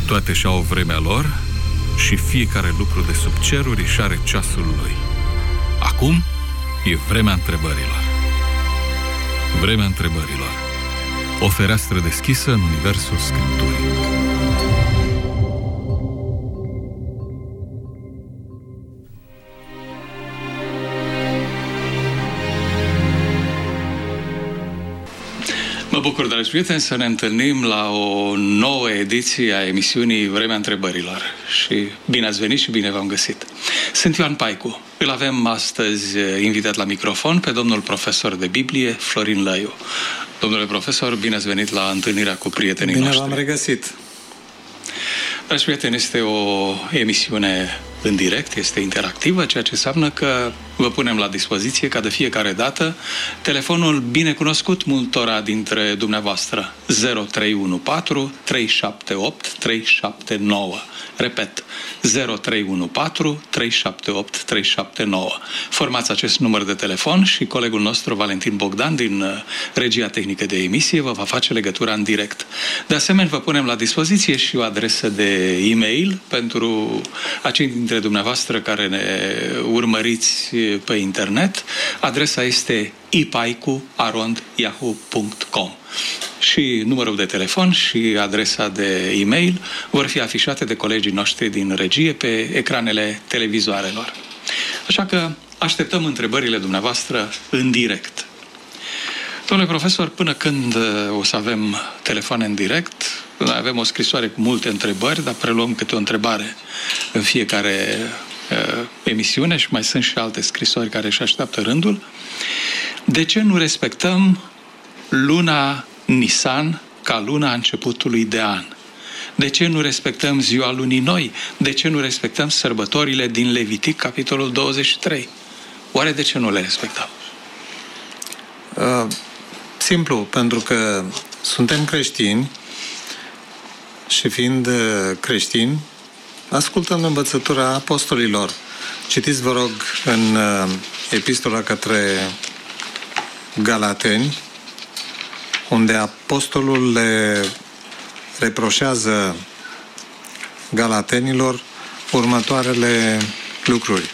Toate și-au vremea lor și fiecare lucru de sub ceruri își are ceasul lui. Acum e vremea întrebărilor. Vremea întrebărilor. O fereastră deschisă în universul Scripturii. Mă bucur, dragi prieteni, să ne întâlnim la o nouă ediție a emisiunii Vremea Întrebărilor. Și bine ați venit și bine v-am găsit. Sunt Ioan Paicu. Îl avem astăzi invitat la microfon pe domnul profesor de Biblie, Florin Lăiu. Domnule profesor, bine ați venit la întâlnirea cu prietenii noștri. Bine v-am regăsit. Dragi prieteni, este o emisiune în direct, este interactivă, ceea ce înseamnă că vă punem la dispoziție, ca de fiecare dată, telefonul binecunoscut multora dintre dumneavoastră, 0314 378 379. Repet, 0314 378 379. Formați acest număr de telefon și colegul nostru, Valentin Bogdan, din regia tehnică de emisie, vă va face legătura în direct. De asemenea, vă punem la dispoziție și o adresă de e-mail pentru acei dintre dumneavoastră care ne urmăriți pe internet. Adresa este ipaicu@yahoo.com. Și numărul de telefon și adresa de e-mail vor fi afișate de colegii noștri din regie pe ecranele televizoarelor. Așa că așteptăm întrebările dumneavoastră în direct. Domnule profesor, până când o să avem telefoane în direct, avem o scrisoare cu multe întrebări, dar preluăm câte o întrebare în fiecare emisiune și mai sunt și alte scrisori care își așteaptă rândul. De ce nu respectăm luna Nisan ca luna începutului de an? De ce nu respectăm ziua lunii noi? De ce nu respectăm sărbătorile din Levitic, capitolul 23? Oare de ce nu le respectăm? Simplu, pentru că suntem creștini și fiind creștini, ascultăm învățătura apostolilor. Citiți, vă rog, în epistola către Galateni, unde apostolul le reproșează galatenilor următoarele lucruri.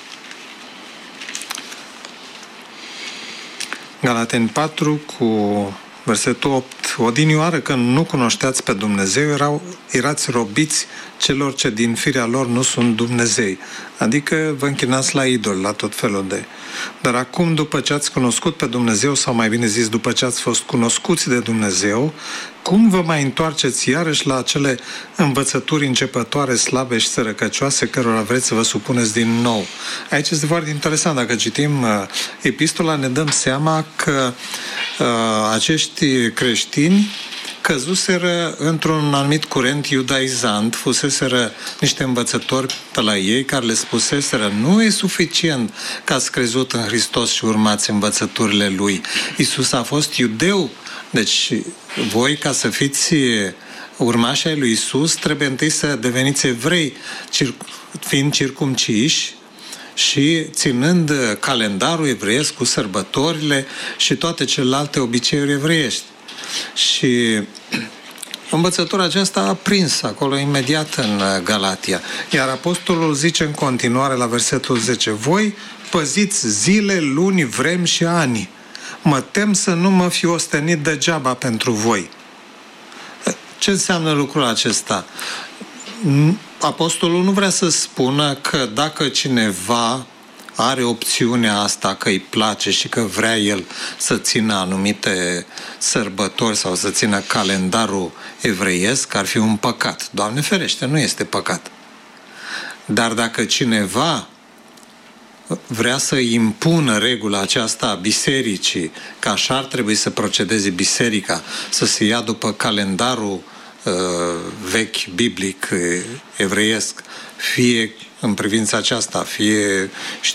Galateni 4 cu versetul 8. Odinioară când nu cunoșteați pe Dumnezeu, erați robiți celor ce din firea lor nu sunt Dumnezei. Adică vă închinați la idoli, la tot felul de... Dar acum, după ce ați cunoscut pe Dumnezeu, sau mai bine zis, după ce ați fost cunoscuți de Dumnezeu, cum vă mai întoarceți iarăși la acele învățături începătoare, slabe și sărăcăcioase, cărora vreți să vă supuneți din nou? Aici este foarte interesant. Dacă citim epistola, ne dăm seama că acești creștini căzuseră într-un anumit curent iudaizant, fuseseră niște învățători pe la ei care le spuseseră: nu e suficient că ați crezut în Hristos și urmați învățăturile Lui. Iisus a fost iudeu, deci voi, ca să fiți urmași ai lui Iisus, trebuie întâi să deveniți evrei, fiind circumciși și ținând calendarul evreiesc cu sărbătorile și toate celelalte obiceiuri evreiești. Și învățătura aceasta a prins acolo imediat în Galatia. Iar apostolul zice în continuare la versetul 10: voi păziți zile, luni, vremi și ani. Mă tem să nu mă fi ostenit degeaba pentru voi. Ce înseamnă lucrul acesta? Apostolul nu vrea să spună că dacă cineva are opțiunea asta, că îi place și că vrea el să țină anumite sărbători sau să țină calendarul evreiesc, ar fi un păcat. Doamne ferește, nu este păcat. Dar dacă cineva vrea să impună regula aceasta a bisericii, că așa ar trebui să procedeze biserica, să se ia după calendarul vechi, biblic, evreiesc, fie în privința aceasta, fie,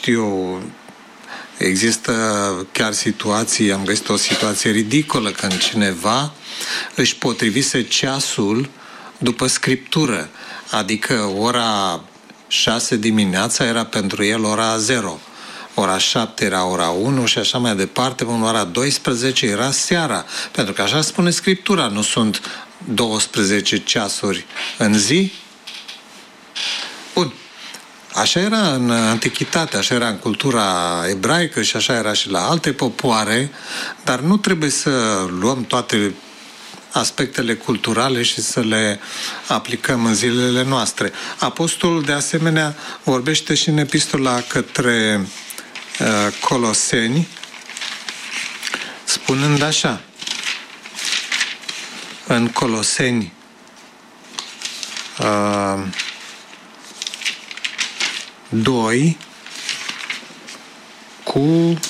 există chiar situații, am găsit o situație ridicolă când cineva își potrivise ceasul după Scriptură, adică ora 6 dimineața era pentru el ora 0, ora 7 era ora 1 și așa mai departe, până ora 12 era seara, pentru că așa spune Scriptura, nu sunt 12 ceasuri în zi, așa era în antichitate, așa era în cultura ebraică și așa era și la alte popoare, dar nu trebuie să luăm toate aspectele culturale și să le aplicăm în zilele noastre. Apostolul, de asemenea, vorbește și în epistola către Coloseni, spunând așa, în Coloseni 2 cu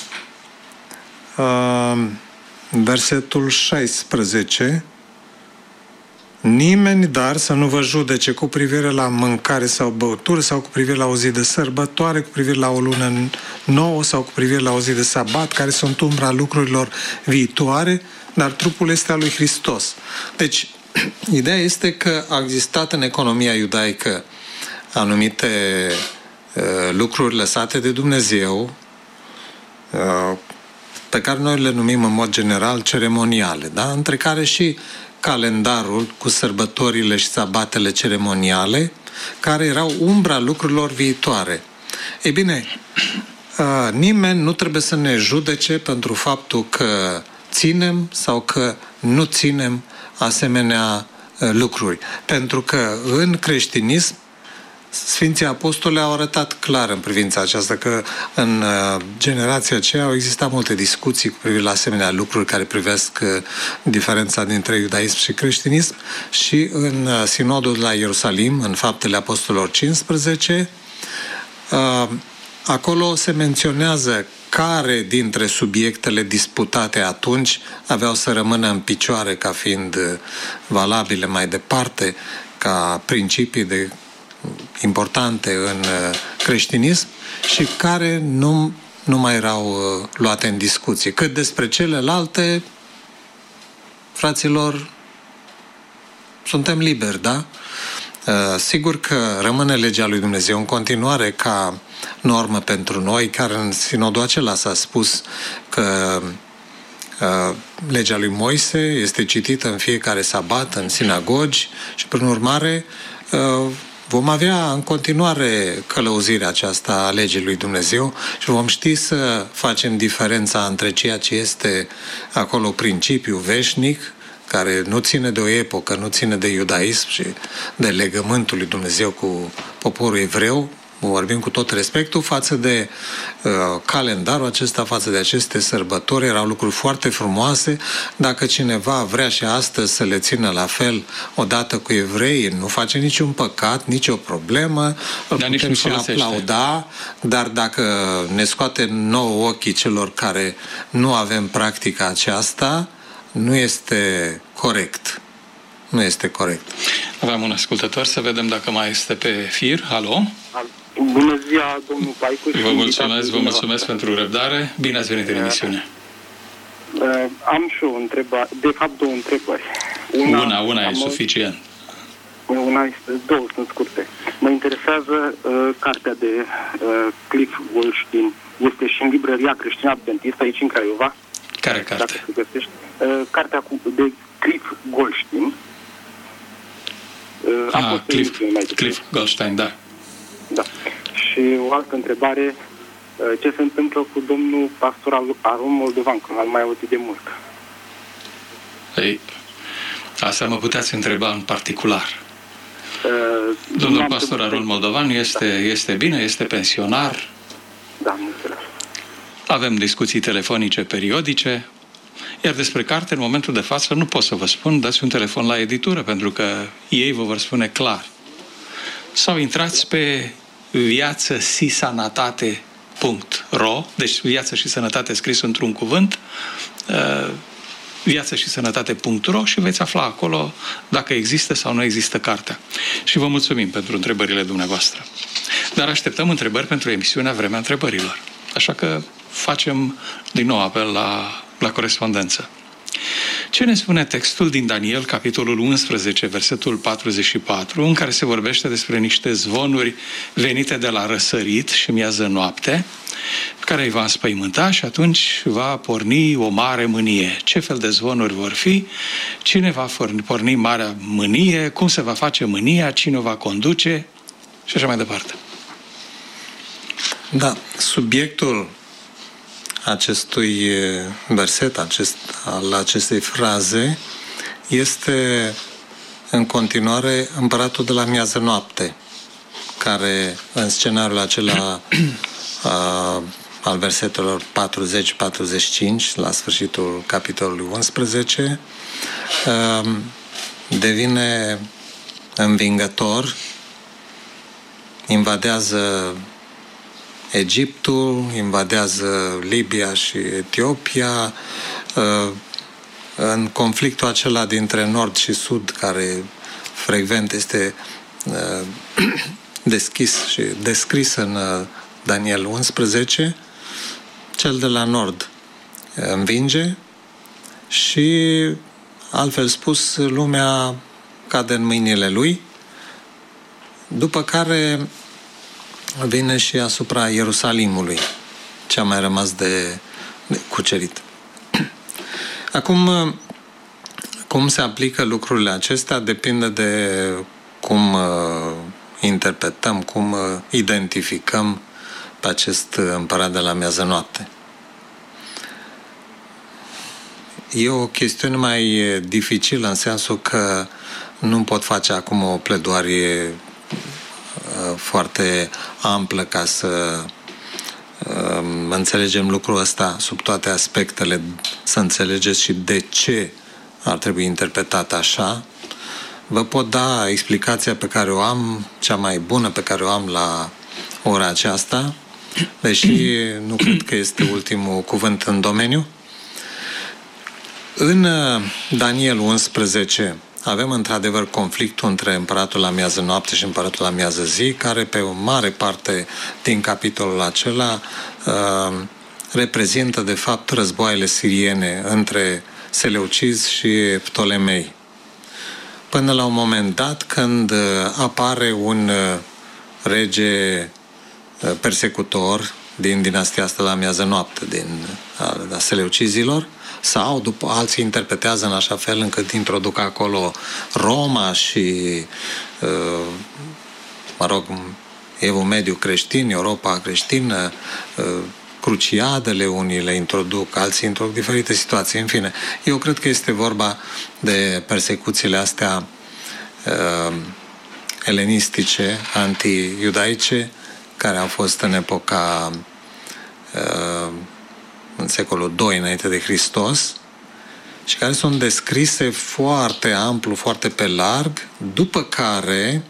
versetul 16: nimeni, dar, să nu vă judece cu privire la mâncare sau băutură sau cu privire la o zi de sărbătoare, cu privire la o lună nouă sau cu privire la o zi de sabat, care sunt umbra lucrurilor viitoare, dar trupul este al lui Hristos. Deci, ideea este că a existat în economia iudaică anumite lucruri lăsate de Dumnezeu, pe care noi le numim în mod general ceremoniale, da? Între care și calendarul cu sărbătorile și sabatele ceremoniale, care erau umbra lucrurilor viitoare. Ei bine, nimeni nu trebuie să ne judece pentru faptul că ținem sau că nu ținem asemenea lucruri. Pentru că în creștinism Sfinții Apostoli au arătat clar în privința aceasta că în generația aceea au existat multe discuții cu privire la asemenea lucruri care privesc diferența dintre iudaism și creștinism și în sinodul la Ierusalim, în Faptele Apostolilor 15, acolo se menționează care dintre subiectele disputate atunci aveau să rămână în picioare ca fiind valabile mai departe, ca principii importante în creștinism și care nu mai erau luate în discuție. Cât despre celelalte, fraților, suntem liberi, da? Sigur că rămâne legea lui Dumnezeu în continuare ca normă pentru noi, care în sinodul acela s-a spus că legea lui Moise este citită în fiecare sabat în sinagogi și, prin urmare, vom avea în continuare călăuzirea aceasta a legii lui Dumnezeu și vom ști să facem diferența între ceea ce este acolo principiu veșnic, care nu ține de o epocă, nu ține de iudaism și de legământul lui Dumnezeu cu poporul evreu, vorbim cu tot respectul, față de calendarul acesta, față de aceste sărbători, erau lucruri foarte frumoase. Dacă cineva vrea și astăzi să le țină la fel odată cu evreii, nu face niciun păcat, nicio problemă, putem și aplauda, dar dacă ne scoate nouă ochii celor care nu avem practica aceasta, nu este corect. Nu este corect. Avem un ascultător, să vedem dacă mai este pe fir. Alo? Bună ziua, domnul Paicu. Vă mulțumesc pentru răbdare. Bine ați venit în emisiune. Am și o întrebare, de fapt două întrebări. Una e suficient. Două sunt scurte. Mă interesează cartea de Cliff Goldstein. Este și în librăria creștină adventistă aici în Craiova. Care carte? Cartea de Cliff Goldstein. Cliff Goldstein, da. Da. Și o altă întrebare, ce se întâmplă cu domnul pastor Aron Moldovan, că l-am mai auzit de mult? Ei, asta mă puteți întreba în particular. Domnul pastor Aron Moldovan este bine, este pensionar. Da, am înțeles. Avem discuții telefonice periodice, iar despre carte, în momentul de față, nu pot să vă spun, dați un telefon la editură, pentru că ei vă vor spune clar. Sau intrați pe viață-și-sănătate.ro, deci viață și sănătate scris într-un cuvânt, viață-și-sănătate.ro și veți afla acolo dacă există sau nu există cartea. Și vă mulțumim pentru întrebările dumneavoastră. Dar așteptăm întrebări pentru emisiunea Vremea Întrebărilor. Așa că facem din nou apel la corespondență. Ce ne spune textul din Daniel, capitolul 11, versetul 44, în care se vorbește despre niște zvonuri venite de la răsărit și miază noapte, care îi va înspăimânta și atunci va porni o mare mânie. Ce fel de zvonuri vor fi? Cine va porni marea mânie? Cum se va face mânia? Cine o va conduce? Și așa mai departe. Da, subiectul acestui verset, al acestei fraze, este în continuare împăratul de la miază noapte, care în scenariul acela al versetelor 40-45, la sfârșitul capitolului 11, devine învingător, invadează Egiptul, invadează Libia și Etiopia, în conflictul acela dintre nord și sud, care frecvent este deschis și descris în Daniel 11, cel de la nord învinge și, altfel spus, lumea cade în mâinile lui, după care vine și asupra Ierusalimului, ce a mai rămas de cucerit. Acum, cum se aplică lucrurile acestea depinde de cum interpretăm, cum identificăm pe acest împărat de la miază noapte. E o chestiune mai dificilă în sensul că nu pot face acum o pledoarie foarte amplă ca să înțelegem lucrul ăsta sub toate aspectele, să înțelegeți și de ce ar trebui interpretat așa. Vă pot da explicația pe care o am, cea mai bună pe care o am la ora aceasta, deși nu cred că este ultimul cuvânt în domeniu. În Daniel 11 avem într-adevăr conflictul între împăratul la miază noapte și împăratul la miază zi, care pe o mare parte din capitolul acela reprezintă de fapt războaiele siriene între seleucizi și ptolemei. Până la un moment dat, când apare un rege persecutor din dinastia asta la miază noapte, din seleucizilor, sau după alții interpretează în așa fel încât introduc acolo Roma și Evul Mediu creștin, Europa creștină, cruciadele, unii le introduc, alții introduc diferite situații, în fine. Eu cred că este vorba de persecuțiile astea elenistice, anti-iudaice, care au fost în epoca în secolul II înainte de Hristos și care sunt descrise foarte amplu, foarte pe larg, după care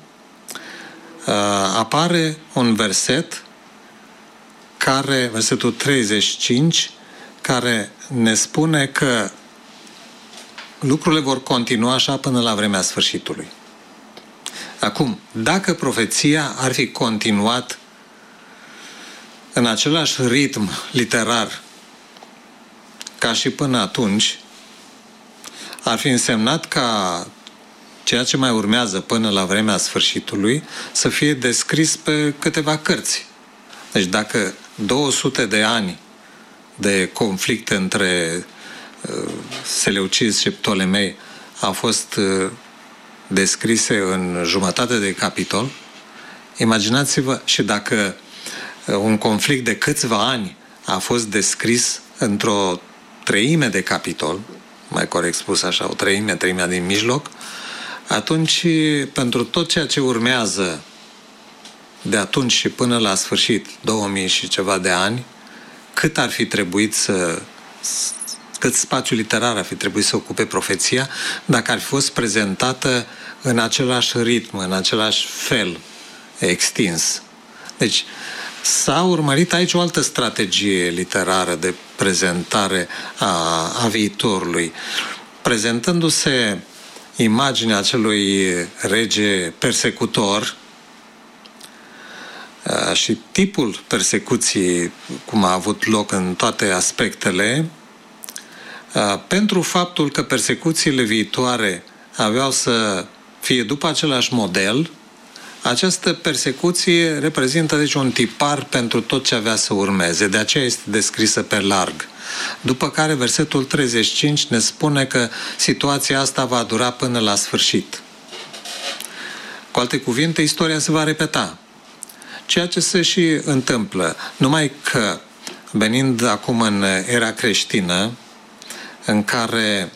apare un verset versetul 35, care ne spune că lucrurile vor continua așa până la vremea sfârșitului. Acum, dacă profeția ar fi continuat în același ritm literar ca și până atunci, ar fi însemnat ca ceea ce mai urmează până la vremea sfârșitului să fie descris pe câteva cărți. Deci dacă 200 de ani de conflict între seleucizi și ptolemei au fost descrise în jumătate de capitol, imaginați-vă și dacă un conflict de câțiva ani a fost descris într-o treime de capitol, mai corect spus așa, o treimea din mijloc, atunci pentru tot ceea ce urmează de atunci și până la sfârșit, 2000 și ceva de ani, cât spațiu literar ar fi trebuit să ocupe profeția dacă ar fi fost prezentată în același ritm, în același fel extins. Deci s-a urmărit aici o altă strategie literară de prezentare a viitorului, prezentându-se imaginea acelui rege persecutor și tipul persecuției, cum a avut loc în toate aspectele, pentru faptul că persecuțiile viitoare aveau să fie după același model. Această persecuție reprezintă deci un tipar pentru tot ce avea să urmeze, de aceea este descrisă pe larg. După care versetul 35 ne spune că situația asta va dura până la sfârșit. Cu alte cuvinte, istoria se va repeta. ceea ce se și întâmplă. Numai că, venind acum în era creștină, în care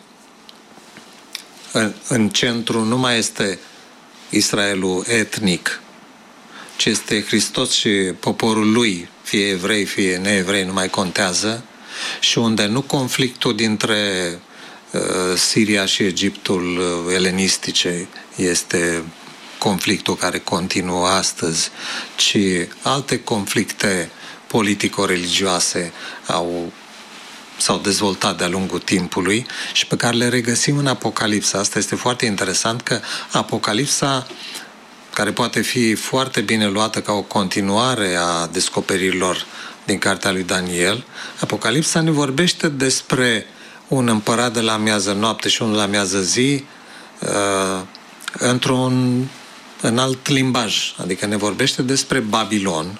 în centru nu mai este Israelul etnic, ci este Hristos și poporul lui, fie evrei, fie neevrei, nu mai contează, și unde nu conflictul dintre Siria și Egiptul elenistice este conflictul care continuă astăzi, ci alte conflicte politico-religioase s-au dezvoltat de-a lungul timpului și pe care le regăsim în Apocalipsa. Asta este foarte interesant, că Apocalipsa, care poate fi foarte bine luată ca o continuare a descoperirilor din cartea lui Daniel, Apocalipsa ne vorbește despre un împărat de la miază noapte și unul la miază zi în alt limbaj. Adică ne vorbește despre Babilon,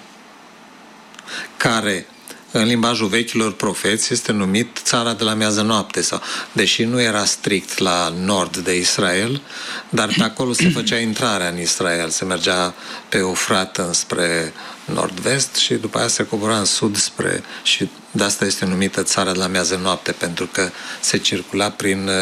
care în limbajul vechilor profeți este numit țara de la miază noapte, sau, deși nu era strict la nord de Israel, dar pe acolo se făcea intrarea în Israel, se mergea pe Eufrat înspre nord-vest și după aia se cobora în sud și de asta este numită țara de la miază noapte, pentru că se circula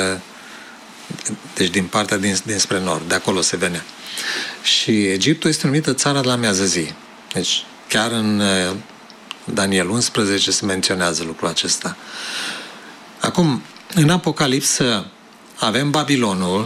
deci din partea dinspre nord, de acolo se venea. Și Egiptul este numită țara de la miază zi. Deci chiar în Daniel 11 se menționează lucrul acesta. Acum, în Apocalipsă avem Babilonul,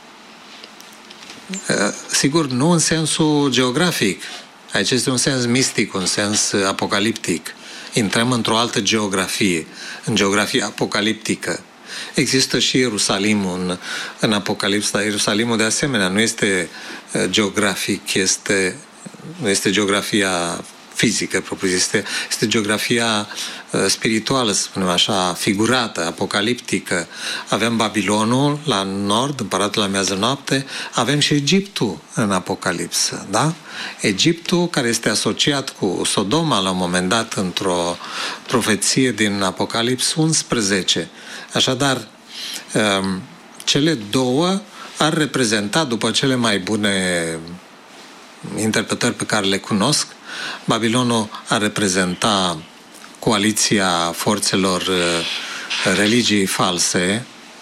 sigur, nu în sensul geografic. Aici este un sens mistic, un sens apocaliptic. Intrăm într-o altă geografie, în geografia apocaliptică. Există și Ierusalimul în Apocalipsa, dar Ierusalimul de asemenea nu este geografic, nu este geografia fizică propriu-zisă, este geografia spirituală, să spunem așa, figurată, apocaliptică. Avem Babilonul la nord, împăratul la miază noapte, avem și Egiptul în Apocalipsă, da? Egiptul, care este asociat cu Sodoma la un moment dat într-o profeție din Apocalips 11. Așadar, cele două ar reprezenta, după cele mai bune interpretări pe care le cunosc, Babilonul ar reprezenta coaliția forțelor religiei false,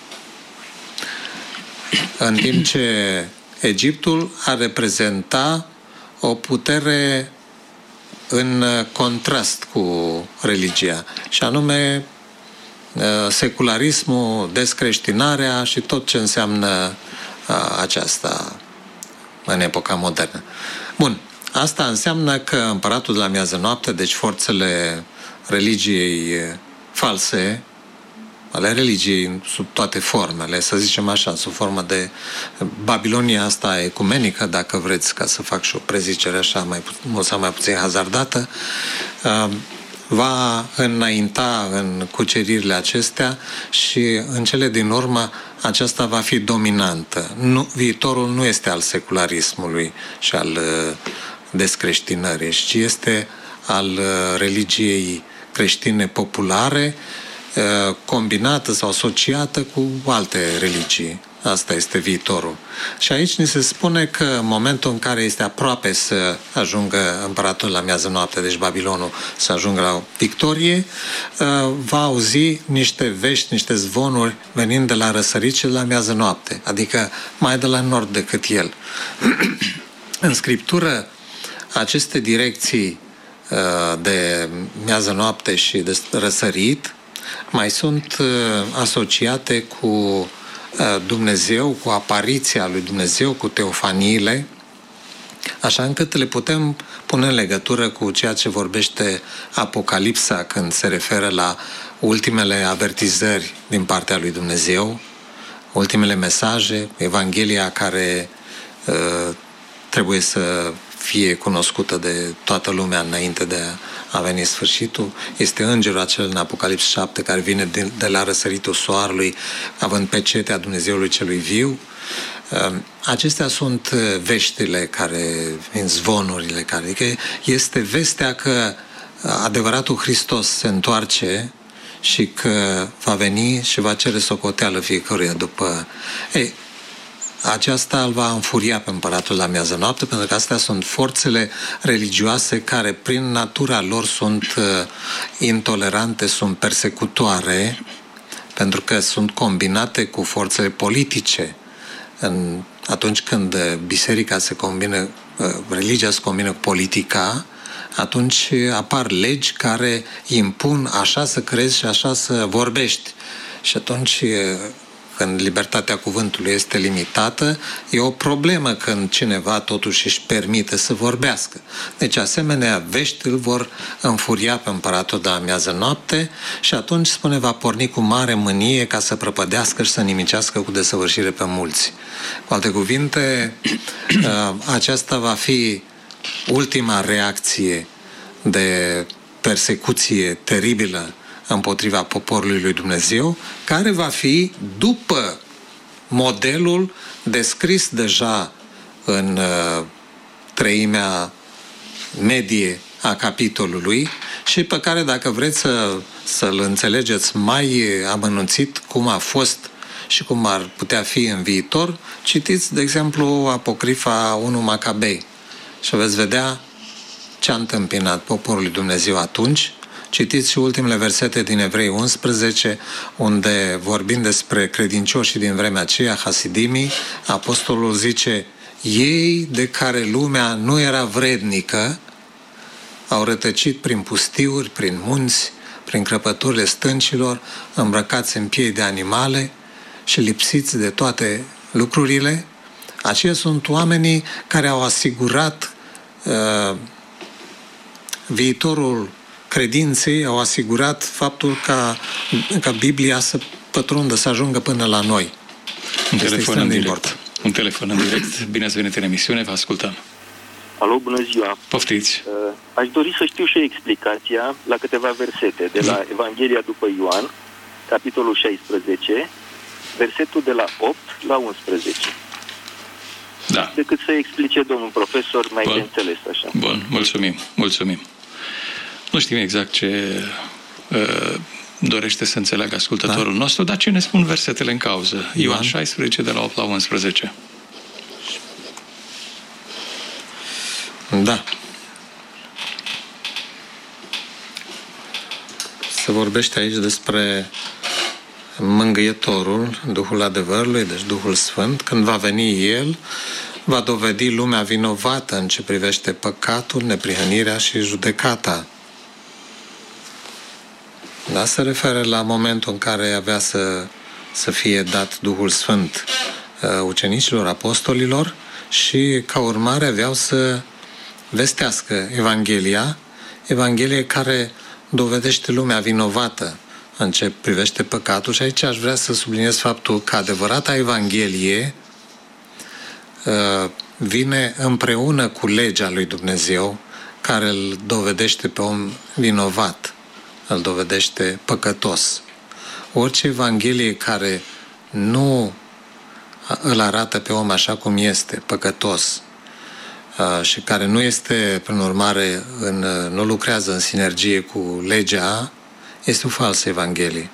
în timp ce Egiptul ar reprezenta o putere în contrast cu religia, și anume secularismul, descreștinarea și tot ce înseamnă aceasta în epoca modernă. Bun, asta înseamnă că împăratul de la miază noapte, deci forțele religiei false, ale religiei sub toate formele, să zicem așa, sub formă de Babilonia asta ecumenică, dacă vreți, ca să fac și o prezicere așa mai mult sau mai puțin hazardată, va înainta în cuceririle acestea și în cele din urmă aceasta va fi dominantă. Viitorul nu este al secularismului și al descreștinării, ci este al religiei creștine populare, combinată sau asociată cu alte religii. Asta este viitorul. Și aici ni se spune că în momentul în care este aproape să ajungă împăratul la miază noapte, deci Babilonul, să ajungă la victorie, va auzi niște vești, niște zvonuri venind de la răsărit și de la miază noapte, adică mai de la nord decât el. În Scriptură, aceste direcții de miază noapte și de răsărit mai sunt asociate cu Dumnezeu, cu apariția lui Dumnezeu, cu teofaniile, așa încât le putem pune în legătură cu ceea ce vorbește Apocalipsa când se referă la ultimele avertizări din partea lui Dumnezeu, ultimele mesaje, Evanghelia care trebuie să fie cunoscută de toată lumea înainte de a veni sfârșitul. Este îngerul acel în Apocalips 7 care vine de la răsăritul soarelui, având pecetea Dumnezeului celui viu. Acestea sunt veștile zvonurile adică este vestea că adevăratul Hristos se întoarce și că va veni și va cere socoteală fiecăruia după. aceasta îl va înfuria pe împăratul la miază noapte, pentru că astea sunt forțele religioase care prin natura lor sunt intolerante, sunt persecutoare, pentru că sunt combinate cu forțele politice. Atunci când biserica se combină, religia se combină cu politica, atunci apar legi care impun așa să crezi și așa să vorbești. Și atunci, când libertatea cuvântului este limitată, e o problemă când cineva totuși își permite să vorbească. Deci asemenea vești îl vor înfuria pe împăratul de amiază noapte și atunci, spune, va porni cu mare mânie ca să prăpădească și să nimicească cu desăvârșire pe mulți. Cu alte cuvinte, aceasta va fi ultima reacție de persecuție teribilă împotriva poporului lui Dumnezeu, care va fi după modelul descris deja în treimea medie a capitolului și pe care, dacă vreți să-l înțelegeți mai amănunțit cum a fost și cum ar putea fi în viitor, citiți, de exemplu, Apocrifa 1 Macabei și veți vedea ce a întâmpinat poporul lui Dumnezeu atunci. Citiți și ultimele versete din Evrei 11, unde, vorbind despre credincioșii din vremea aceea, hasidimii, apostolul zice: ei de care lumea nu era vrednică au rătăcit prin pustiuri, prin munți, prin crăpăturile stâncilor, îmbrăcați în piei de animale și lipsiți de toate lucrurile. Aceia sunt oamenii care au asigurat viitorul credinței, au asigurat faptul ca Biblia să pătrundă, să ajungă până la noi. Un telefon în direct. Un telefon în direct. Bine ați venit în emisiune, vă ascultăm. Alo, bună ziua! Poftiți! Aș dori să știu și explicația la câteva versete de la Evanghelia după Ioan, capitolul 16, versetul de la 8 la 11. Da. Decât să explice domnul profesor mai de înțeles așa. Bun, mulțumim. Nu știm exact ce dorește să înțeleagă ascultătorul nostru, dar ce ne spun versetele în cauză? Ioan 16, de la 8 la 11. Da. Se vorbește aici despre Mângâietorul, Duhul adevărului, deci Duhul Sfânt. Când va veni El, va dovedi lumea vinovată în ce privește păcatul, neprihănirea și judecata. Da, se referă la momentul în care avea să fie dat Duhul Sfânt ucenicilor, apostolilor și ca urmare aveau să vestească Evanghelie care dovedește lumea vinovată în ce privește păcatul. Și aici aș vrea să subliniez faptul că adevărata Evanghelie vine împreună cu legea lui Dumnezeu, care îl dovedește pe om vinovat, îl dovedește păcătos. Orice Evanghelie care nu îl arată pe om așa cum este, păcătos, și care nu este, prin urmare, nu lucrează în sinergie cu legea, este o falsă Evanghelie.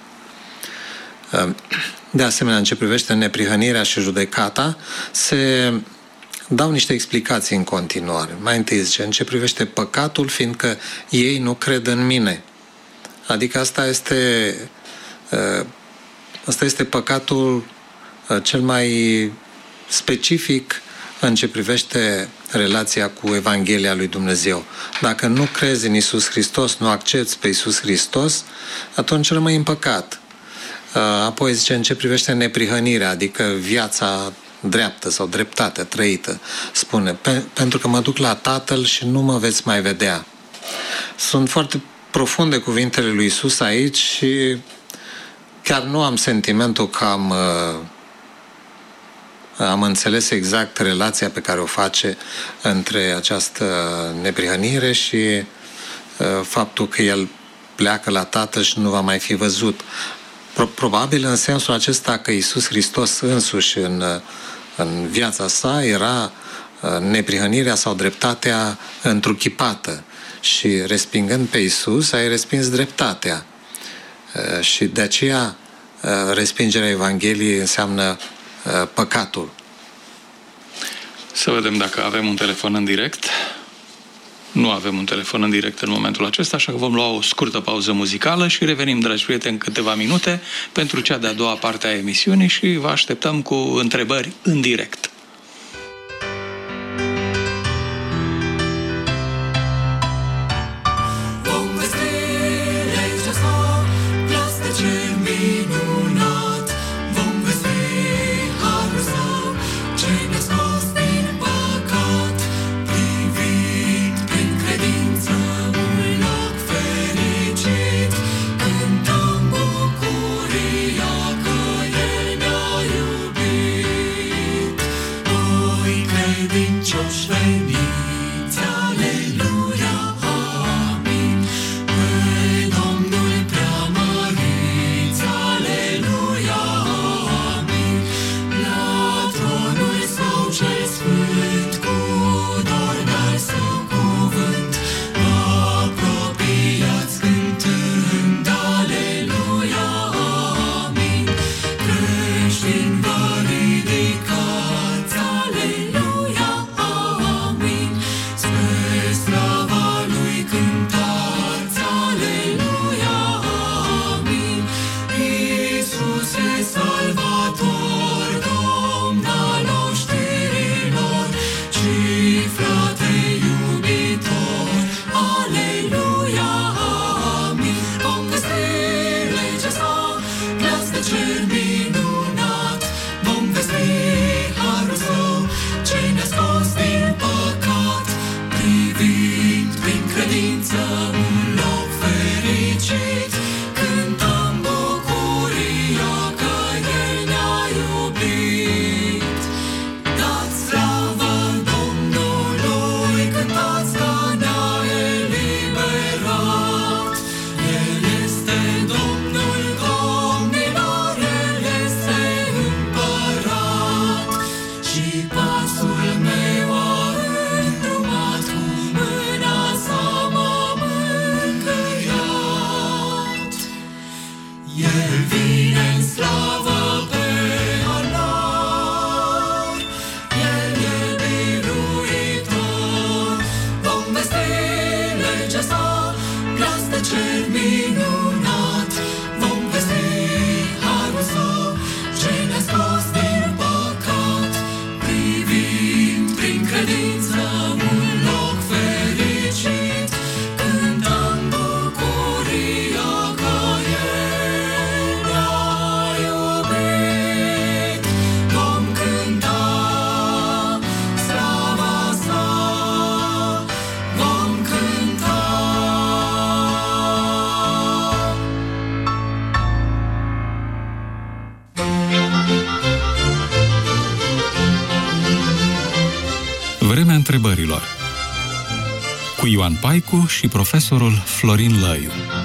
De asemenea, în ce privește neprihănirea și judecata, se dau niște explicații în continuare. Mai întâi zice, în ce privește păcatul, fiindcă ei nu cred în mine. Adică asta este păcatul cel mai specific în ce privește relația cu Evanghelia lui Dumnezeu. Dacă nu crezi în Iisus Hristos, nu accepți pe Iisus Hristos, atunci rămâi în păcat. Apoi zice, în ce privește neprihănirea, adică viața dreaptă sau dreptatea trăită, spune, pentru că mă duc la Tatăl și nu mă veți mai vedea. Sunt foarte profunde cuvintele lui Iisus aici și chiar nu am sentimentul că am înțeles exact relația pe care o face între această neprihănire și faptul că el pleacă la Tatăl și nu va mai fi văzut. Probabil în sensul acesta că Iisus Hristos însuși în viața sa era neprihănirea sau dreptatea întruchipată și respingând pe Iisus ai respins dreptatea și de aceea respingerea Evangheliei înseamnă păcatul. Să vedem dacă avem un telefon în direct. Nu avem un telefon în direct în momentul acesta, așa că vom lua o scurtă pauză muzicală și revenim, dragi prieteni, câteva minute pentru cea de-a doua parte a emisiunii și vă așteptăm cu întrebări în direct. Vremea întrebărilor cu Ioan Paicu și profesorul Florin Lăiu.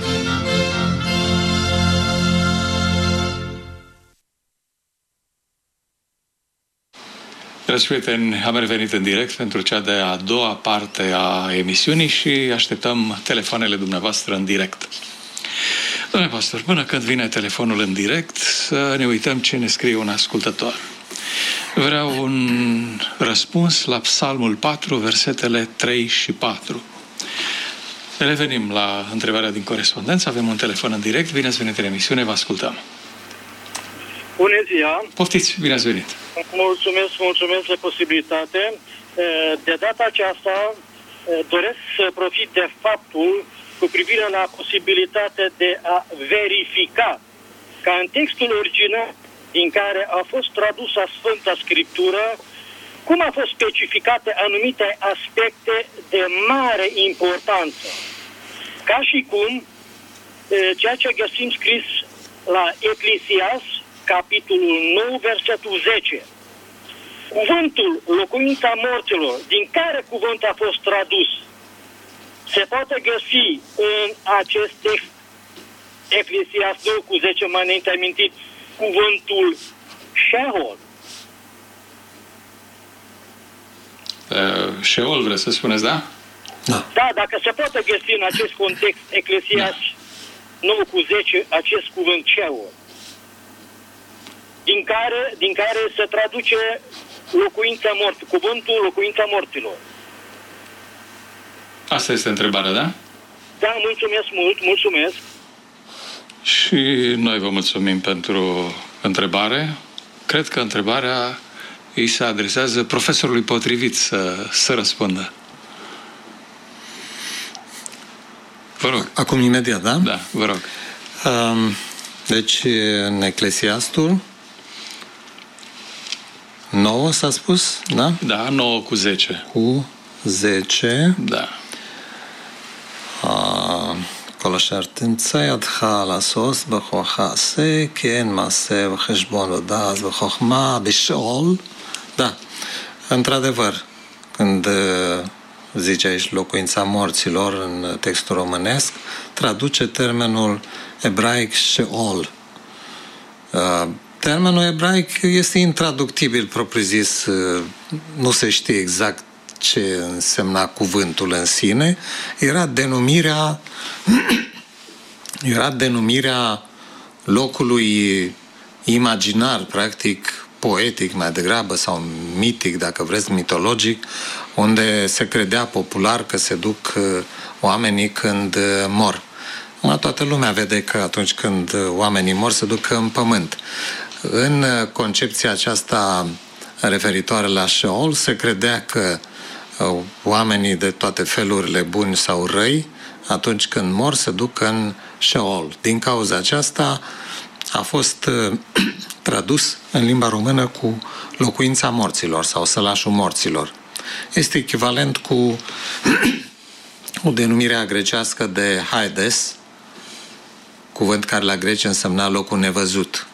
Dragi prieteni, am revenit în direct pentru cea de-a doua parte a emisiunii și așteptăm telefoanele dumneavoastră în direct. Domnule pastor, până când vine telefonul în direct, să ne uităm ce ne scrie un ascultător. Vreau un răspuns la Psalmul 4, versetele 3 și 4. Revenim la întrebarea din corespondență. Avem un telefon în direct. Bine ați venit în emisiune, vă ascultăm. Bună ziua! Poftiți, bine ați venit! Mulțumesc de posibilitate. De data aceasta doresc să profit de faptul cu privire la posibilitatea de a verifica ca în textul original din care a fost tradusă Sfânta Scriptură, cum au fost specificate anumite aspecte de mare importanță. Ca și cum ceea ce găsim scris la Eclesias, capitolul 9, versetul 10. Cuvântul locuința morților, din care cuvânt a fost tradus, se poate găsi în acest text Eclesias 9 cu 10, mai înainte amintit, cuvântul Sheol. Sheol vreți să spuneți, da? Da, dacă se poate găsi în acest context Eclesias 9 cu 10 acest cuvânt Sheol, din care se traduce locuința morții, cuvântul locuința morților? Asta este întrebarea, da? Da, mulțumesc mult, mulțumesc. Și noi vă mulțumim pentru întrebare. Cred că întrebarea îi se adresează profesorului potrivit să răspundă. Vă rog. Acum imediat, da? Da, vă rog. Deci, în Eclesiastul 9 s-a spus, da? Da, 9 cu 10. Cu 10. Da. כל אשר תמצא ידך לעשות בכוחך עשה, כן מעשה בחשבון ודעת בחוכמה בשאול. Da, într-adevăr, când zice aici locuința morților în textul românesc, traduce termenul ebraic Sheol. Termenul ebraic este intraductibil propriu-zis, nu se știe exact ce însemna cuvântul în sine, era denumirea locului imaginar, practic poetic mai degrabă, sau mitic, dacă vreți, mitologic, unde se credea popular că se duc oamenii când mor. Toată lumea vede că atunci când oamenii mor se duc în pământ. În concepția aceasta referitoare la Sheol se credea că oamenii de toate felurile, buni sau răi, atunci când mor se duc în Sheol. Din cauza aceasta a fost tradus în limba română cu locuința morților sau sălașul morților. Este echivalent cu denumirea grecească de Hades, cuvânt care la grece însemna locul nevăzut.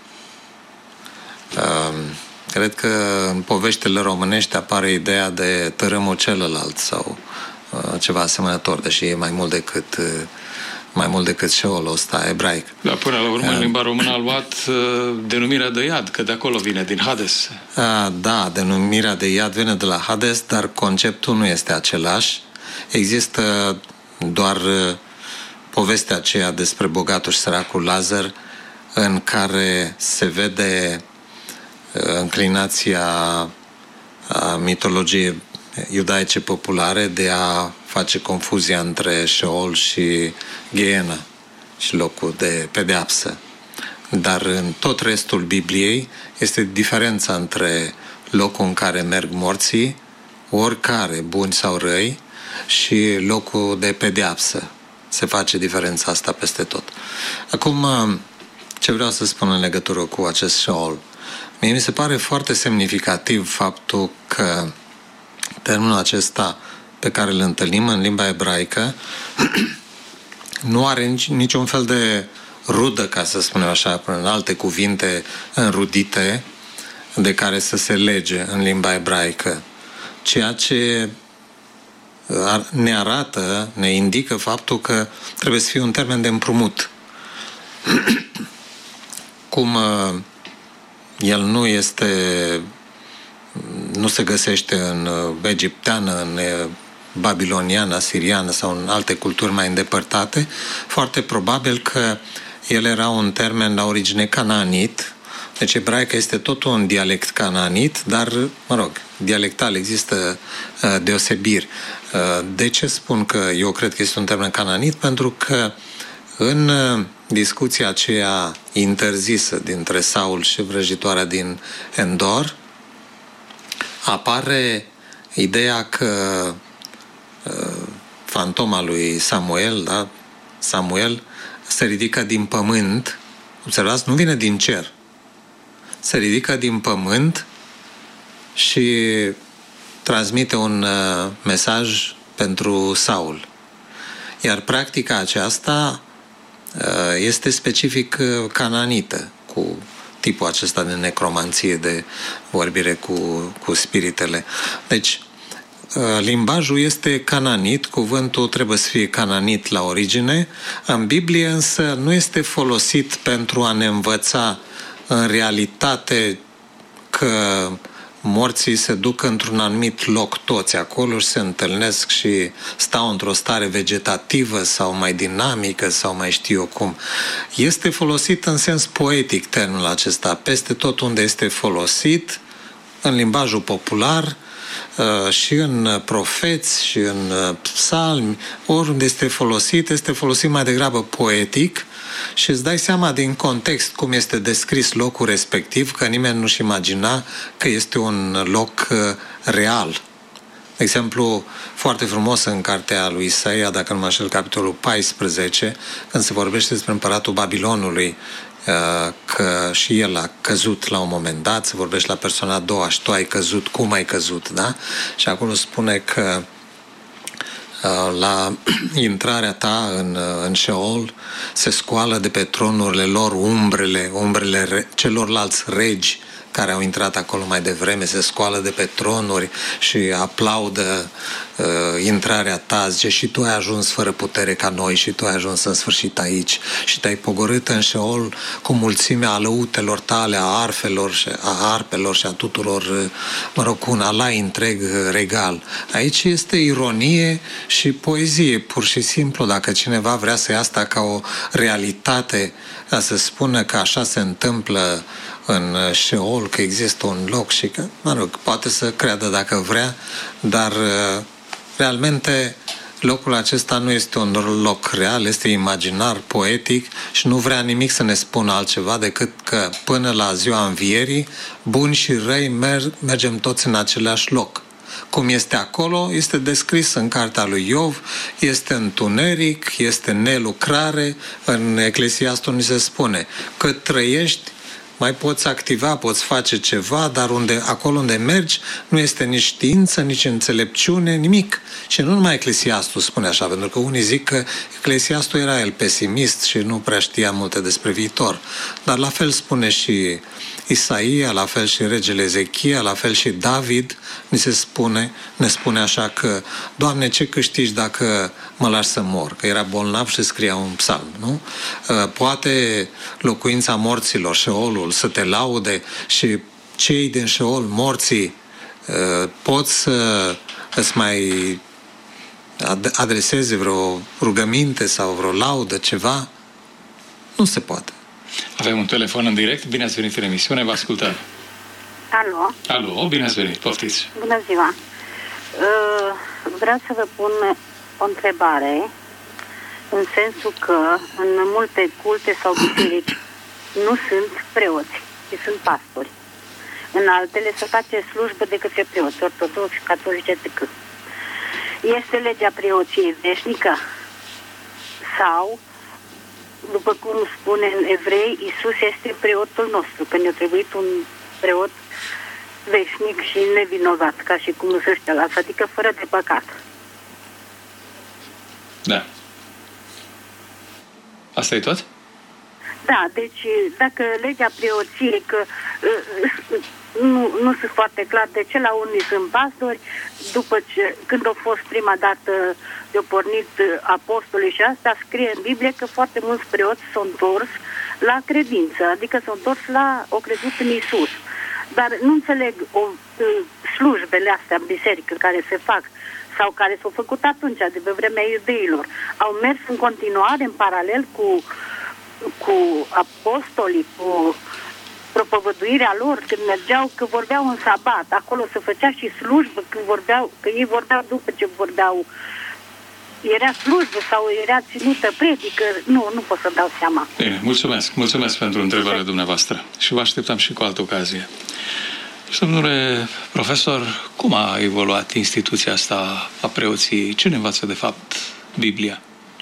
Cred că în poveștile românești apare ideea de tărâmul celălalt sau ceva asemănător, deși e mai mult decât Sheolul ăsta ebraic. Dar până la urmă, în limba română a luat denumirea de iad, că de acolo vine, din Hades. Da, denumirea de iad vine de la Hades, dar conceptul nu este același. Există doar povestea aceea despre bogatul și săracul Lazar, în care se vede înclinația mitologiei iudaice populare de a face confuzia între Sheol și Gheena și locul de pedeapsă. Dar în tot restul Bibliei este diferența între locul în care merg morții, oricare, buni sau răi, și locul de pedeapsă. Se face diferența asta peste tot. Acum, ce vreau să spun în legătură cu acest Sheol? Mie mi se pare foarte semnificativ faptul că termenul acesta pe care îl întâlnim în limba ebraică nu are niciun fel de rudă, ca să spunem așa, prin alte cuvinte înrudite de care să se lege în limba ebraică. Ceea ce ne arată, ne indică faptul că trebuie să fie un termen de împrumut. Cum el nu se găsește în egipteană, în babiloniană, asiriană sau în alte culturi mai îndepărtate, foarte probabil că el era un termen la origine canaanit. Deci ebraica este tot un dialect canaanit, dar, dialectal există deosebiri. De ce spun că eu cred că este un termen canaanit? Pentru că în discuția aceea interzisă dintre Saul și vrăjitoarea din Endor, apare ideea că fantoma lui Samuel, da? Samuel se ridică din pământ, observați, nu vine din cer, se ridică din pământ și transmite un mesaj pentru Saul. Iar practica aceasta este specific cananită, cu tipul acesta de necromanție, de vorbire cu spiritele. Deci, limbajul este cananit, cuvântul trebuie să fie cananit la origine. În Biblie însă nu este folosit pentru a ne învăța în realitate că morții se duc într-un anumit loc toți acolo și se întâlnesc și stau într-o stare vegetativă sau mai dinamică sau mai știu eu cum. Este folosit în sens poetic termenul acesta. Peste tot unde este folosit, în limbajul popular, și în profeți, și în psalmi, oriunde este folosit mai degrabă poetic și îți dai seama din context cum este descris locul respectiv, că nimeni nu-și imagina că este un loc real. De exemplu, foarte frumos în cartea lui Isaia, dacă nu mă înșel, capitolul 14, când se vorbește despre împăratul Babilonului, că și el a căzut la un moment dat, se vorbește la persoana a doua, și tu ai căzut, cum ai căzut, da? Și acolo spune că la intrarea ta în Sheol se scoală de pe tronurile lor umbrele celorlalți regi care au intrat acolo mai devreme, se scoală de pe tronuri și aplaudă intrarea ta, zice, și tu ai ajuns fără putere ca noi și tu ai ajuns în sfârșit aici și te-ai pogorât în Sheol cu mulțimea alăutelor tale, a arpelor și a tuturor, cu un alai întreg regal. Aici este ironie și poezie, pur și simplu, dacă cineva vrea să ia asta ca o realitate, ca să spună că așa se întâmplă în Sheol, că există un loc și că, poate să creadă dacă vrea, dar realmente locul acesta nu este un loc real, este imaginar, poetic și nu vrea nimic să ne spună altceva decât că până la ziua învierii, buni și răi mergem toți în același loc. Cum este acolo, este descris în cartea lui Iov, este întuneric, este nelucrare, în Eclesiastul ni se spune că trăiești, mai poți activa, poți face ceva, dar acolo unde mergi nu este nici știință, nici înțelepciune, nimic. Și nu numai Eclesiastul spune așa, pentru că unii zic că Eclesiastul era el pesimist și nu prea știa multe despre viitor. Dar la fel spune și Isaia, la fel și regele Ezechia, la fel și David, ne spune așa că, Doamne, ce câștigi dacă mă lași să mor? Că era bolnav și scria un psalm, nu? Poate locuința morților, Sheolul, să te laude și cei din Sheol, morții, pot să îți mai adreseze vreo rugăminte sau vreo laudă, ceva? Nu se poate. Avem un telefon în direct. Bine ați venit în emisiune, vă ascultăm. Alo. Alo, bine ați venit, poftiți. Bună ziua. Vreau să vă pun o întrebare, în sensul că în multe culte sau biserici nu sunt preoți, ci sunt pastori. În altele se face slujbă de către preoți, ortodoxi, catolici, etc. Este legea preoției veșnică? Sau, după cum spune în Evrei, Iisus este preotul nostru, că ne-a trebuit un preot veșnic și nevinovat, ca și cum sunt ăștia, adică fără de păcat. Da. Asta e tot? Da, deci dacă legea preoției, că nu sunt foarte clar de ce la unii sunt pastori, după ce, când au fost prima dată de-au pornit apostolii și asta, scrie în Biblie că foarte mulți preoți s-au întors la credință, adică s-au întors au crezut în Iisus. Dar nu înțeleg slujbele astea în biserică care se fac sau care s-au făcut atunci, de pe vremea iudeilor, au mers în continuare, în paralel cu apostolii, cu propovăduirea lor, când mergeau, că vorbeau în sabat, acolo se făcea și slujbă, că ei vorbeau după ce vorbeau, era slujbă sau era ținută predică, nu pot să dau seama. Bine, mulțumesc pentru întrebarea dumneavoastră și vă așteptam și cu altă ocazie. Și, domnule profesor, cum a evoluat instituția asta a preoției? Ce ne învață de fapt Biblia?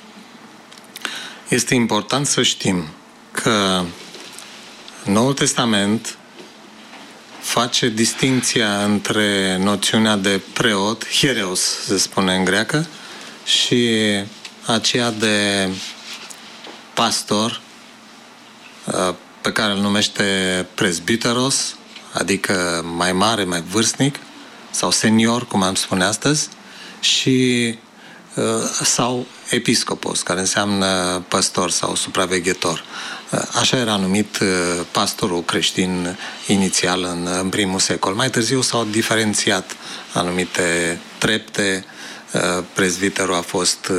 Este important să știm că Noul Testament face distinția între noțiunea de preot, hiereos se spune în greacă, și aceea de pastor, pe care îl numește presbiteros, adică mai mare, mai vârstnic, sau senior, cum am spune astăzi, și sau episcopos, care înseamnă păstor sau supraveghetor. Așa era numit pastorul creștin inițial în primul secol. Mai târziu s-au diferențiat anumite trepte. Prezbiterul a fost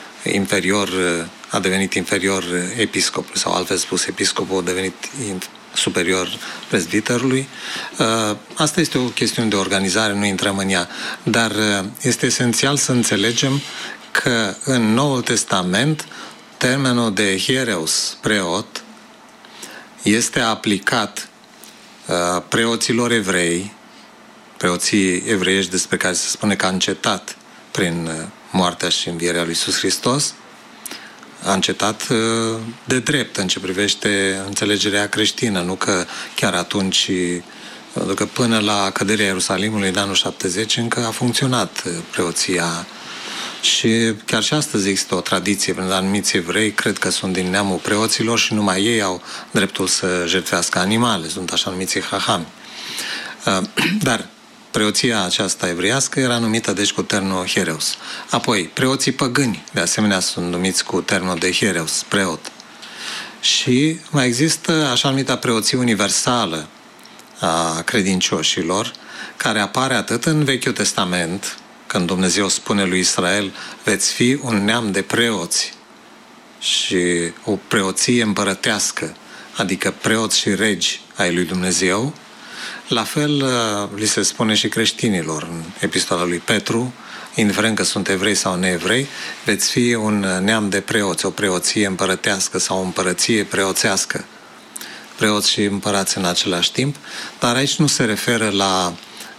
inferior, a devenit inferior episcopului, sau altfel spus, episcopul a devenit superior prezbiterului. Asta este o chestiune de organizare, nu intrăm în ea, dar este esențial să înțelegem că în Noul Testament termenul de hiereus, preot, este aplicat preoților evrei, preoții evreiești despre care se spune că a încetat prin moartea și învierea lui Iisus Hristos, a încetat de drept în ce privește înțelegerea creștină, nu că chiar atunci, pentru că până la căderea Ierusalimului în anul 70 încă a funcționat preoția. Și chiar și astăzi există o tradiție, pentru că anumiți evrei cred că sunt din neamul preoților și numai ei au dreptul să jertfească animale, sunt așa numiți hahami. Dar preoția aceasta evreiască era numită deci cu termenul hiereus. Apoi, preoții păgâni, de asemenea, sunt numiți cu termenul de hiereus, preot. Și mai există așa numita preoție universală a credincioșilor, care apare atât în Vechiul Testament, când Dumnezeu spune lui Israel, veți fi un neam de preoți și o preoție împărătească, adică preoți și regi ai lui Dumnezeu. La fel li se spune și creștinilor în epistola lui Petru, indiferent că sunt evrei sau neevrei, veți fi un neam de preoți, o preoție împărătească sau o împărăție preoțească. Preoți și împărați în același timp, dar aici nu se referă la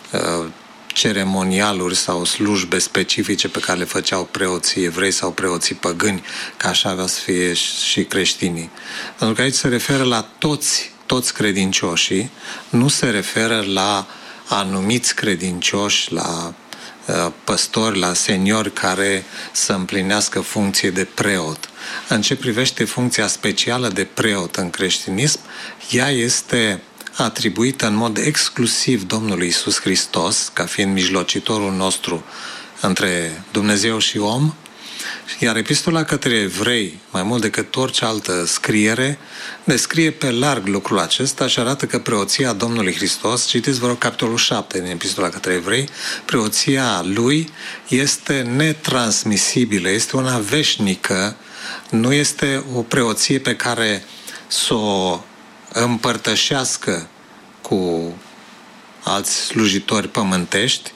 ceremonialuri sau slujbe specifice pe care le făceau preoții evrei sau preoții păgâni, că așa avea să fie și creștinii. Pentru că aici se referă la toți credincioșii, nu se referă la anumiți credincioși, la păstori, la seniori care să împlinească funcție de preot. În ce privește funcția specială de preot în creștinism, ea este atribuită în mod exclusiv Domnului Iisus Hristos, ca fiind mijlocitorul nostru între Dumnezeu și om, iar epistola către evrei, mai mult decât orice altă scriere, descrie pe larg lucrul acesta și arată că preoția Domnului Hristos, citiți vă rog capitolul 7 din epistola către evrei, preoția lui este netransmisibilă, este una veșnică, nu este o preoție pe care să o împărtășească cu alți slujitori pământești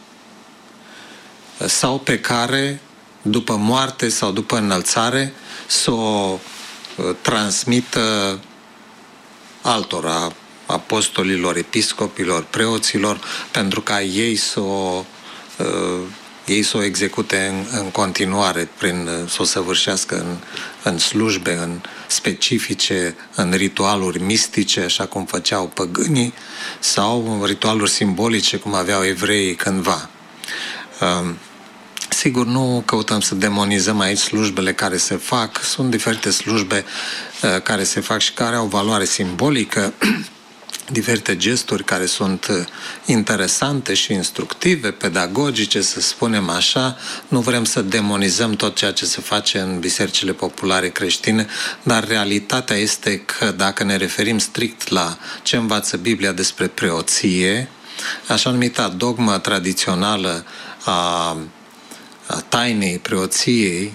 sau pe care după moarte sau după înălțare să o transmită altora, apostolilor, episcopilor, preoților, pentru ca ei să o execute în continuare, să o săvârșească în slujbe, în specifice, în ritualuri mistice, așa cum făceau păgânii, sau în ritualuri simbolice, cum aveau evreii cândva. Sigur, nu căutăm să demonizăm aici slujbele care se fac, sunt diferite slujbe care se fac și care au valoare simbolică, diferite gesturi care sunt interesante și instructive, pedagogice, să spunem așa. Nu vrem să demonizăm tot ceea ce se face în bisericile populare creștine, dar realitatea este că dacă ne referim strict la ce învață Biblia despre preoție, așa numita dogmă tradițională a tainei preoției,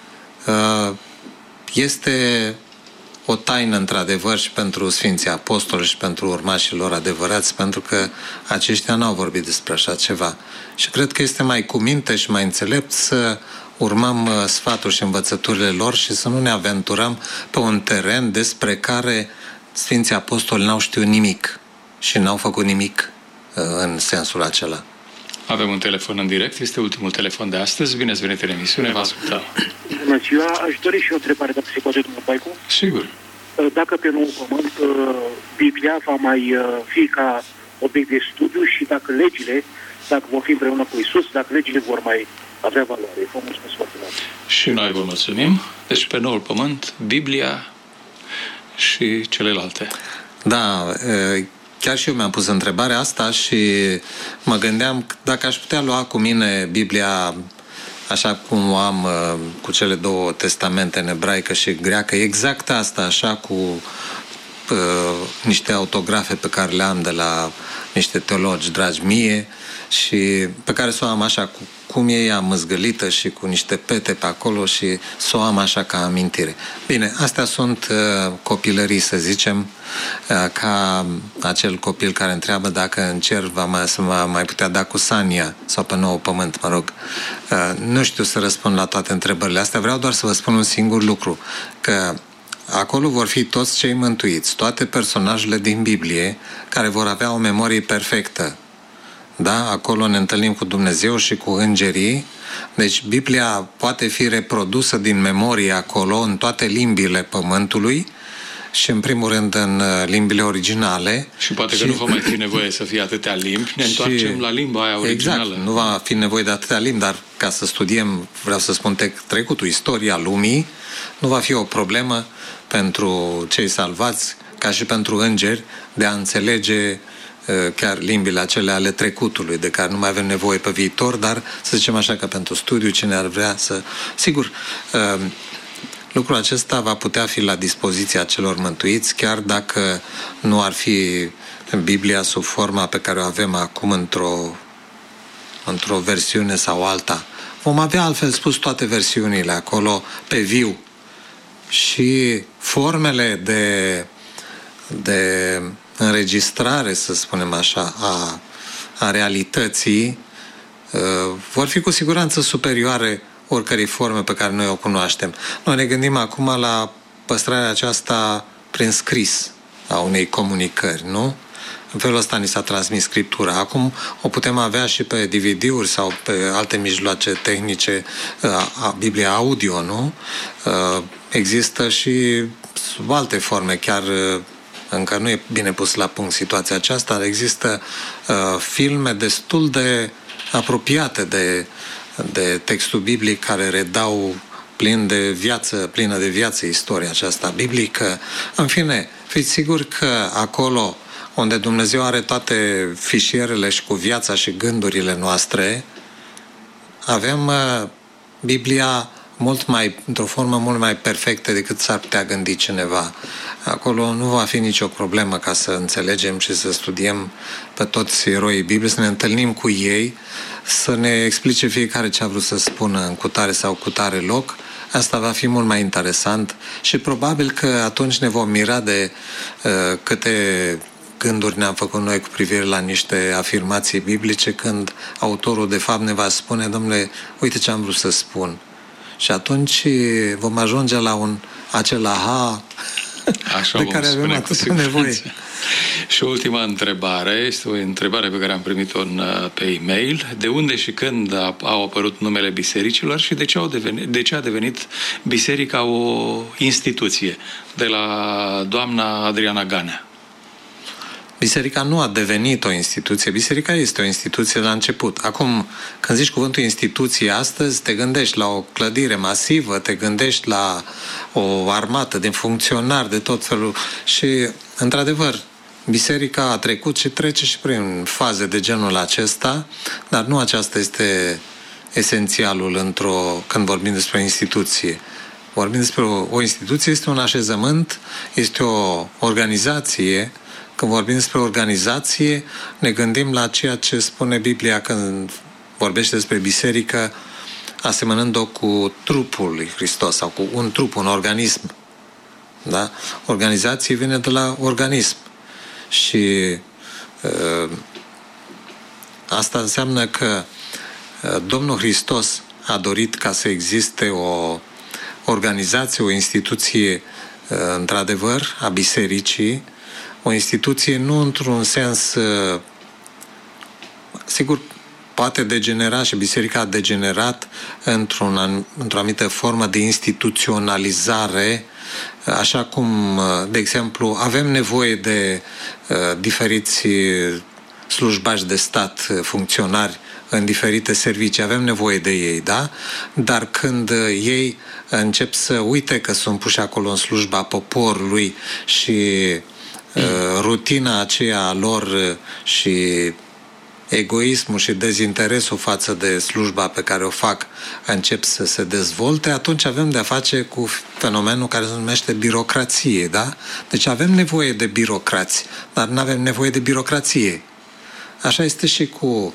este o taină într-adevăr și pentru Sfinții Apostoli și pentru urmașii lor adevărați, pentru că aceștia n-au vorbit despre așa ceva. Și cred că este mai cu minte și mai înțelept să urmăm sfatul și învățăturile lor și să nu ne aventurăm pe un teren despre care Sfinții Apostoli n-au știut nimic și n-au făcut nimic în sensul acela. Avem un telefon în direct, este ultimul telefon de astăzi. Bine ați venit în emisiune, vă ascultăm. Bună ziua, aș dori și o întrebare, dacă se poate, domnul Paicu. Sigur. Dacă pe nou pământ Biblia va mai fi ca obiect de studiu și dacă legile, dacă vor fi împreună cu Iisus, dacă legile vor mai avea valoare. Vă mulțumesc foarte mult. Și noi vă mulțumim. Deci pe noul pământ, Biblia și celelalte. Da, chiar și eu mi-am pus întrebarea asta și mă gândeam dacă aș putea lua cu mine Biblia așa cum o am cu cele două testamente, în ebraică și greacă, exact asta, așa cu niște autografe pe care le am de la niște teologi dragi mie și pe care să o am așa cum e ea măzgălită și cu niște pete pe acolo și să o am așa ca amintire. Bine, astea sunt copilării, să zicem, ca acel copil care întreabă dacă în cer va mai putea da cu sania sau pe nou pământ, mă rog. Nu știu să răspund la toate întrebările astea, vreau doar să vă spun un singur lucru, că acolo vor fi toți cei mântuiți, toate personajele din Biblie care vor avea o memorie perfectă. Da? Acolo ne întâlnim cu Dumnezeu și cu îngerii. Deci Biblia poate fi reprodusă din memorie acolo, în toate limbile pământului și în primul rând în limbile originale. Și poate că nu va mai fi nevoie să fie atâtea limbi, ne întoarcem la limba aia originală. Exact, nu va fi nevoie de atâtea limbi, dar ca să studiem, vreau să spun, trecutul, istoria lumii, nu va fi o problemă pentru cei salvați, ca și pentru îngeri, de a înțelege chiar limbile acelea ale trecutului, de care nu mai avem nevoie pe viitor, dar să zicem așa că pentru studiu, cine ar vrea să... Sigur, lucrul acesta va putea fi la dispoziția celor mântuiți, chiar dacă nu ar fi Biblia sub forma pe care o avem acum într-o versiune sau alta. Vom avea, altfel spus, toate versiunile acolo pe viu și formele de înregistrare, să spunem așa, a realității vor fi cu siguranță superioare oricărei forme pe care noi o cunoaștem. Noi ne gândim acum la păstrarea aceasta prin scris a unei comunicări, nu? În felul ăsta ni s-a transmis Scriptura. Acum o putem avea și pe DVD-uri sau pe alte mijloace tehnice a Biblia audio, nu? Există și sub alte forme, chiar încă nu e bine pus la punct situația aceasta, dar există filme destul de apropiate de textul biblic care redau plină de viață istoria aceasta biblică. În fine, fiți siguri că acolo unde Dumnezeu are toate fișierele și cu viața și gândurile noastre, avem Biblia într-o formă mult mai perfectă decât s-ar putea gândi cineva. Acolo nu va fi nicio problemă ca să înțelegem și să studiem pe toți eroii Bibliei, să ne întâlnim cu ei, să ne explice fiecare ce a vrut să spună în cutare sau cutare loc. Asta va fi mult mai interesant și probabil că atunci ne vom mira de câte gânduri ne-am făcut noi cu privire la niște afirmații biblice, când autorul de fapt ne va spune: domnule, uite ce am vrut să spun. Și atunci vom ajunge la acel aha așa de care avem atâta nevoie. Și ultima întrebare, este o întrebare pe care am primit-o pe e-mail. De unde și când au apărut numele bisericilor și de ce a devenit biserica o instituție? De la doamna Adriana Ganea. Biserica nu a devenit o instituție. Biserica este o instituție la început. Acum, când zici cuvântul instituție astăzi, te gândești la o clădire masivă, te gândești la o armată de funcționari de tot felul. Și, într-adevăr, biserica a trecut și trece și prin faze de genul acesta, dar nu aceasta este esențialul când vorbim despre instituție. Vorbim despre o instituție, este un așezământ, este o organizație. Când vorbim despre organizație, ne gândim la ceea ce spune Biblia când vorbește despre biserică, asemănând-o cu trupul lui Hristos sau cu un trup, un organism. Da? Organizație vine de la organism. Și asta înseamnă că Domnul Hristos a dorit ca să existe o organizație, o instituție, într-adevăr, a bisericii, o instituție nu într-un sens, sigur, poate degenera și biserica a degenerat într-o anumită formă de instituționalizare, așa cum, de exemplu, avem nevoie de diferiți slujbași de stat, funcționari în diferite servicii, avem nevoie de ei, da? Dar când ei încep să uite că sunt puși acolo în slujba poporului și rutina aceea lor și egoismul și dezinteresul față de slujba pe care o fac încep să se dezvolte, atunci avem de-a face cu fenomenul care se numește birocrație, da? Deci avem nevoie de birocrați, dar nu avem nevoie de birocrație. Așa este și cu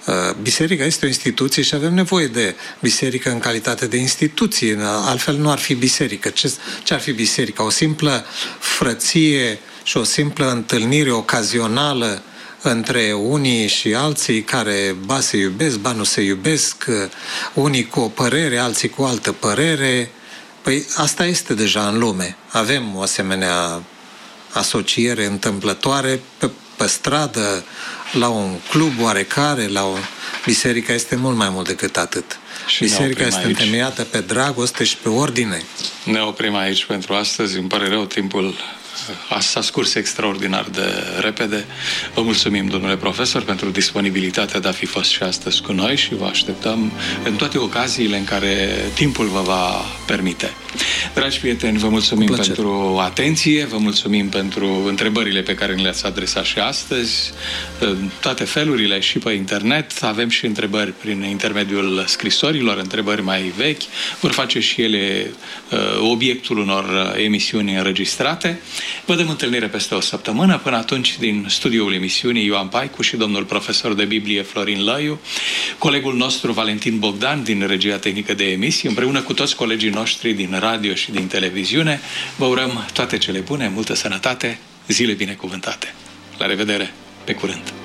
Biserica este o instituție și avem nevoie de biserică în calitate de instituție, altfel nu ar fi biserică. Ce ar fi biserica? O simplă frăție și o simplă întâlnire ocazională între unii și alții care ba se iubesc, ba nu se iubesc, unii cu o părere, alții cu o altă părere. Păi asta este deja în lume. Avem o asemenea asociere întâmplătoare pe stradă, la un club oarecare, Biserica este mult mai mult decât atât. Și biserica este întemeiată pe dragoste și pe ordine. Ne oprim aici pentru astăzi. Îmi pare rău, timpul s-a scurs extraordinar de repede. Vă mulțumim, domnule profesor, pentru disponibilitatea de a fi fost și astăzi cu noi și vă așteptăm în toate ocaziile în care timpul vă va permite. Dragi prieteni, vă mulțumim pentru atenție, vă mulțumim pentru întrebările pe care le-ați adresat și astăzi, în toate felurile și pe internet. Avem și întrebări prin intermediul scrisorilor, întrebări mai vechi. Vor face și ele obiectul unor emisiuni înregistrate. Vă dăm întâlnire peste o săptămână. Până atunci, din studioul emisiunii, Ioan Paicu și domnul profesor de Biblie Florin Lăiu, colegul nostru Valentin Bogdan din regia tehnică de emisie, împreună cu toți colegii noștri din radio și din televiziune, vă urăm toate cele bune, multă sănătate, zile binecuvântate. La revedere, pe curând!